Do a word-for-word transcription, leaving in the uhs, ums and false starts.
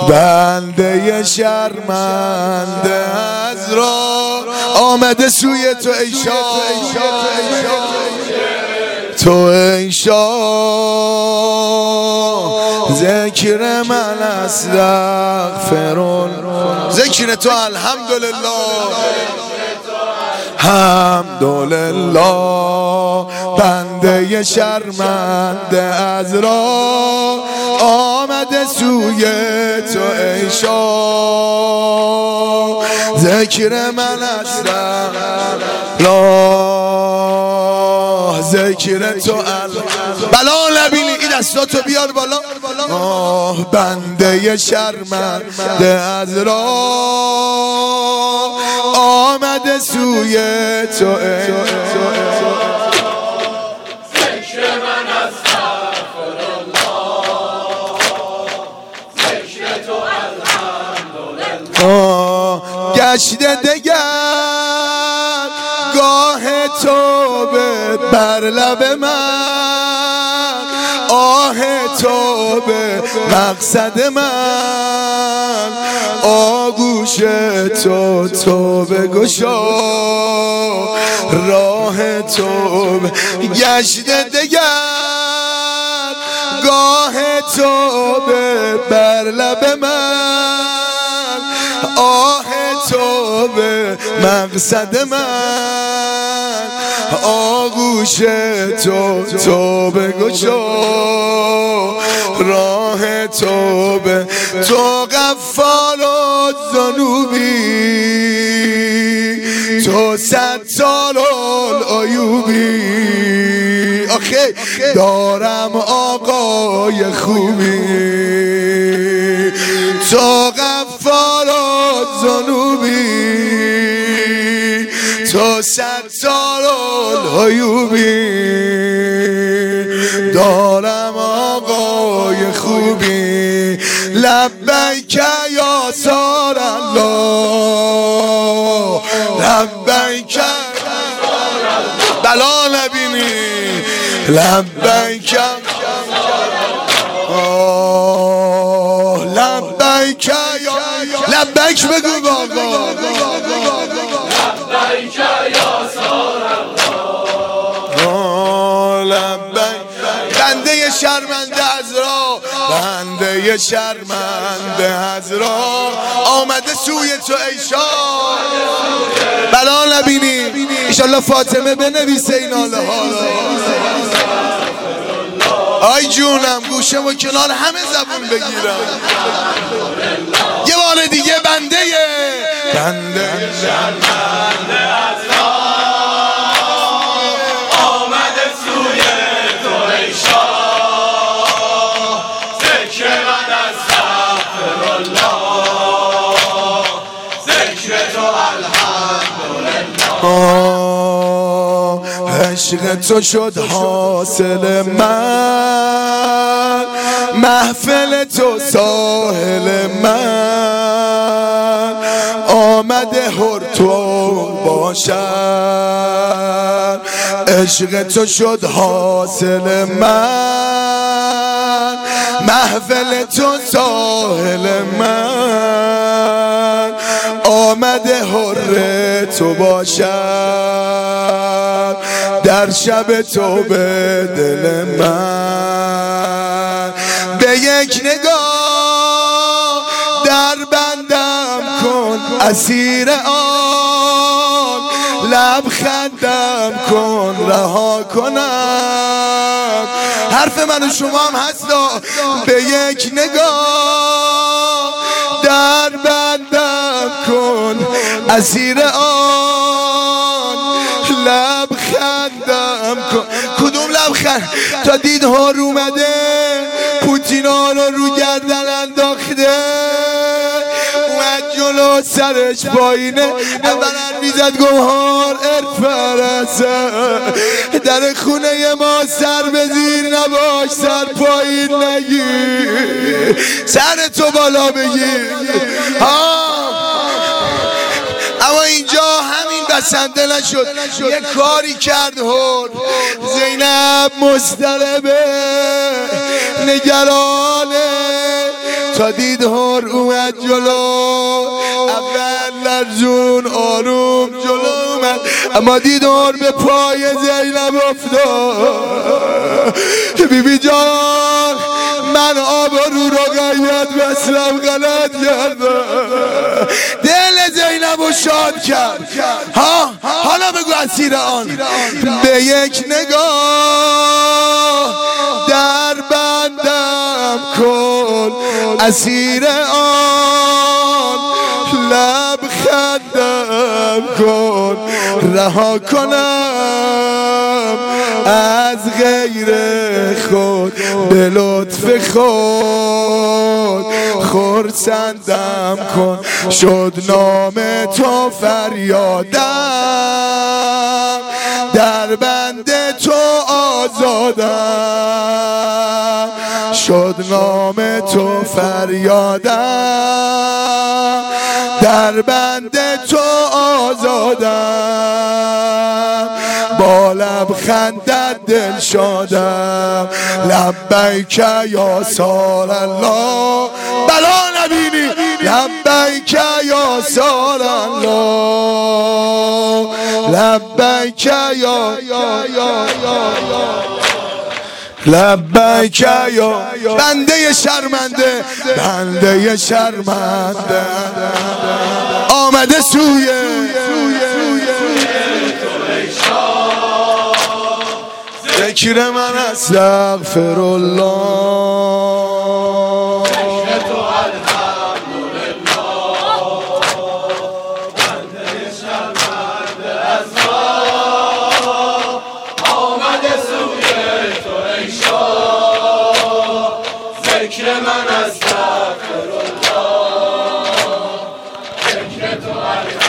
بنده شرمنده از راه آمده سوی تو ای شاه، تو ای شاه. ذکر من استغفرالله، ذکر تو الحمدلله، الحمدلله. بنده شرمنده از راه آمده سوی تو ای شاه. ذکر من استغفرالله، ذکر تو بلا نبینی. این دستاتو بیار بالا. آه بنده شرمنده از راه آمده سوی تو ای گشته دگر گاه توبه بر لب من، آه توبه مقصد من، آگوش تو توبه گشا راه توبه. گشته دگر گاه توبه بر لب من، آه توبه مقصد من، آگوش تو توبه گشا راه توبه. تو غفار الذنوبی، تو ستار العیوبی. آخه دارم آقای خوبی، تو غفار الذنوبی، تو ستار العیوبی. دارم آقای خوبی. لبیک یا سار الله، لبیک بلا نبینی. لبیک آه لبیک یا لبیک بگو بابا. لبیک یا سار الله، لبیک. بنده شرمنده از راه، بنده شرمنده از راه آمده سوی تو ای شاه. بلا نبینی. انشالله فاطمه بنویسه این حاله ها. آی جونم گوشم و کنار همه زبون بگیرم. یه بار دیگه بنده بنده شرمنده از راه آمده سوی تو ای شاه. ذکر من استغفرالله، ذکر تو الحمدلله. عشق تو شد حاصل من، محفل تو ساحل من، آمده هر تو باشد. عشق تو شد حاصل من، محفل تو ساحل من، آمده هر تو باشد. در شب تو به دل من به یک نگاه در بندم کن اسیر آن، لبخندم کن رها کنم. حرف من و شما هم هستا. به یک نگاه در بندم کن اسیر آن، لبخندم کن. کدوم لبخند؟ تا دید ها رو اومده پوتینا رو رو گردن انداخته، اومد جلو سرش پایینه اولن میزد گوهار ارفرسه. در خونه ما سر به زیر نباش، سر پایین نگیر، سر تو بالا بگیر. اما اینجا همین بسنده نشد، یه کاری کرد هر. زینب مضطربه نگرانه، تا دید هر اومد جلو، اول لرزون آروم جلو اومد، اما دید هر به پای زینب افتاد. بی بی جان من آبرو رو غیرت بسلم غلط کردم، دل زینب رو شاد کرد. ها حالا بگو اسیر آن، به یک نگاه در بندم کن اسیر آن، لب خندم کن رها کنم از غیر خود، به لطف خود خرسندم کن. شد نام تو فریادم، در بند تو آزادم. شد نام تو فریادم، در بند تو آزادم. با لبخندت دل شادم، لبیک یا سال الله. بلا نبینی لبیک یا سال الله، لبیک یا لبیک یا بنده شرمنده، بنده شرمنده آمده سوی ذکر من استغفر الله. ذکر تو الحمدلله، بنده شرمنده از ما آمده سوی تو ای شاه. ذکر من استغفر الله، ذکر تو الحمدلله.